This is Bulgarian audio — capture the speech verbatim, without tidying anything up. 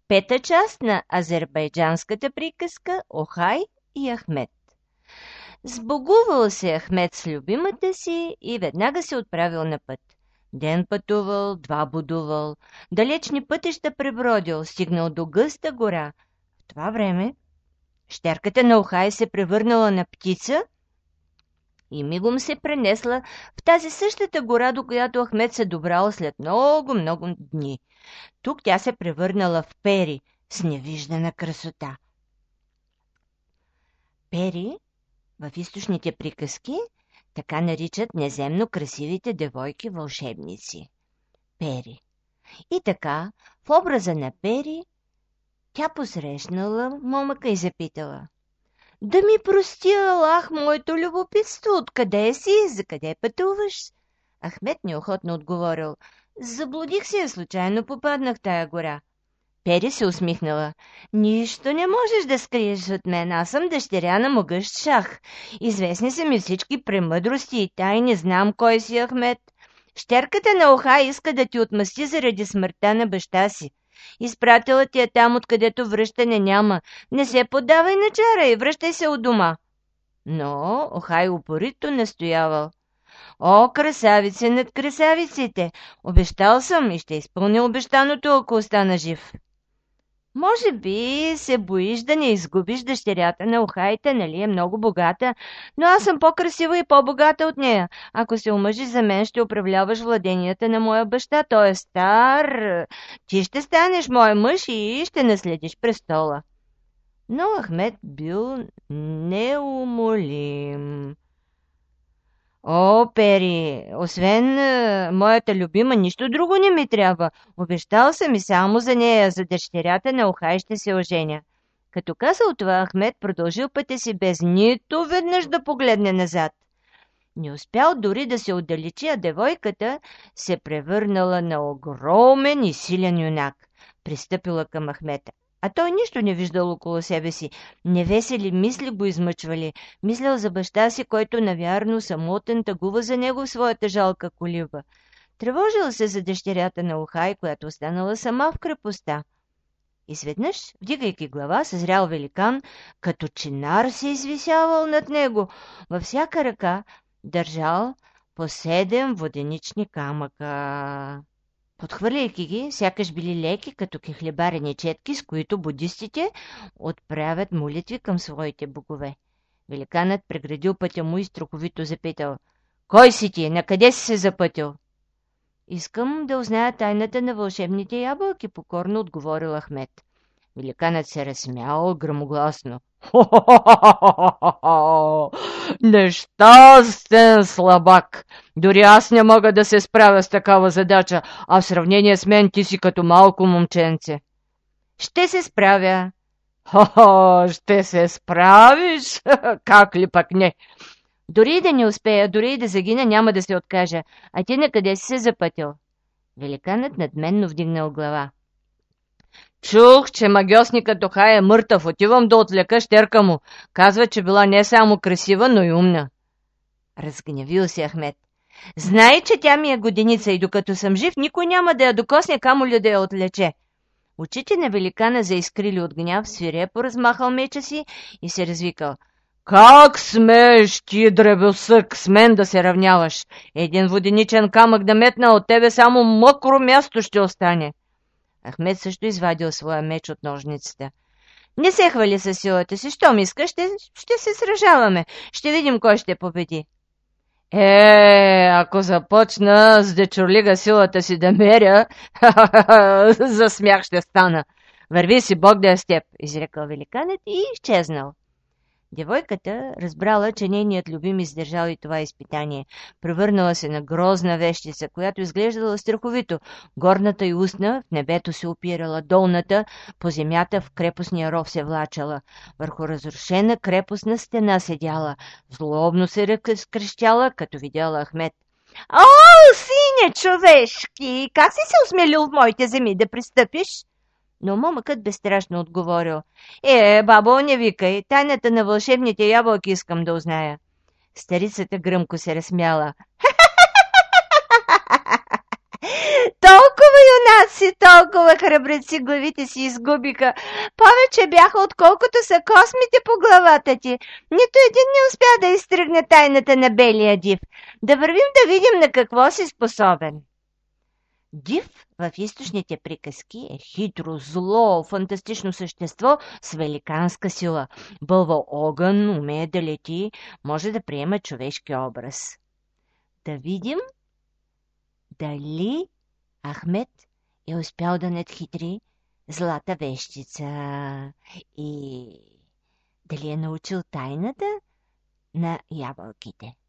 Пета част на азербайджанската приказка Охай и Ахмед. Сбогувал се Ахмед с любимата си и веднага се отправил на път. Ден пътувал, два будувал, далечни пътища пребродил, стигнал до гъста гора. В това време щерката на Охай се превърнала на птица и мигом се пренесла в тази същата гора, до която Ахмед се добрал след много-много дни. Тук тя се превърнала в Пери с невиждана красота. Пери в източните приказки така наричат неземно красивите девойки вълшебници. Пери. И така, в образа на Пери, тя посрещнала момъка и запитала: „Да ми прости Аллах моето любопитство, откъде си, за къде пътуваш?“ Ахмед неохотно отговорил: „Заблудих се, случайно попаднах в тая гора.“ Пери се усмихнала: „Нищо не можеш да скриеш от мен, аз съм дъщеря на могъщ шах. Известни са ми всички премъдрости и тайни, знам кой си Ахмед. Щерката на Охай иска да ти отмъсти заради смъртта на баща си. Изпратила ти е там, откъдето връщане няма. Не се поддавай на чара и връщай се от дома.“ Но Охай упорито настоявал: „О, красавице над красавиците! Обещал съм и ще изпълня обещаното, ако остана жив.“ „Може би се боиш да не изгубиш дъщерята на Охайта, нали е много богата, но аз съм по-красива и по-богата от нея. Ако се омъжиш за мен, ще управляваш владенията на моя баща. Той е стар. Ти ще станеш мой мъж и ще наследиш престола.“ Но Ахмед бил неумолим. „О, Пери, освен е, моята любима, нищо друго не ми трябва. Обещал съм и само за нея, за дъщерята на Охай ще се оженя.“ Като казал това, Ахмед продължил пътя си без нито веднъж да погледне назад. Не успял дори да се отдалечи, а девойката се превърнала на огромен и силен юнак. Пристъпила към Ахмета. А той нищо не виждал около себе си. Невесели мисли го измъчвали. Мислял за баща си, който навярно самотен тъгува за него в своята жалка колиба. Тревожил се за дъщерята на Охай, която останала сама в крепостта. Изведнъж, вдигайки глава, съзрял великан, като чинар се извисявал над него. Във всяка ръка държал по седем воденични камъка. Подхвърляйки ги, сякаш били леки, като кехлебарени четки, с които будистите отправят молитви към своите богове. Великанът преградил пътя му и страховито запитал: „Кой си ти? Накъде си се запътил?“ „Искам да узная тайната на вълшебните ябълки“, покорно отговорил Ахмед. Великанът се разсмял гръмогласно: „Хо-хо-хо-хо-хо! Нещастен слабак! Дори аз не мога да се справя с такава задача, а в сравнение с мен ти си като малко момченце.“ „Ще се справя.“ „Хо-хо, ще се справиш? Как ли пък не? Дори да не успея, дори и да загина, няма да се откажа. А ти на къде си се запътил?“ Великанът надменно вдигнал глава. „Чух, че магьосникът Охай е мъртъв. Отивам да отвлека щерка му. Казва, че била не само красива, но и умна.“ Разгневил се Ахмед. „Знай, че тя ми е годеница и докато съм жив, никой няма да я докосне, камо ли да я отлече.“ Очите на великана заискрили от гняв, свирепо размахал меча си и се развикал: „Как смееш ти, дребосък, с мен да се равняваш? Един воденичен камък да метна от тебе, само мокро място ще остане.“ Ахмед също извадил своя меч от ножницата. „Не се хвали със силата си, щом искаш, ще, ще се сражаваме. Ще видим кой ще победи.“ „Е, ако започна с дечурлига силата си да меря, за смях ще стана. Върви си, Бог да е с теб“, изрекал великанът и изчезнал. Девойката разбрала, че нейният любим издържал и това изпитание. Превърнала се на грозна вещица, която изглеждала страховито. Горната й устна в небето се опирала, долната по земята в крепостния ров се влачала. Върху разрушена крепостна стена седяла. Злобно се разкрещяла, като видяла Ахмед. „О, сине човешки, как си се осмелил в моите земи да пристъпиш?“ Но момъкът безстрашно отговорил: „Е, бабо, не викай, тайната на вълшебните ябълки искам да узная.“ Старицата гръмко се разсмяла. толкова юнаци, толкова храбреци главите си изгубиха. Повече бяха, отколкото са космите по главата ти. Нито един не успя да изтръгне тайната на белия див. Да вървим да видим на какво си способен. Див в източните приказки е хитро, зло, фантастично същество с великанска сила. Бълва огън, умее да лети, може да приема човешки образ. Да видим дали Ахмед е успял да надхитри злата вещица и дали е научил тайната на ябълките.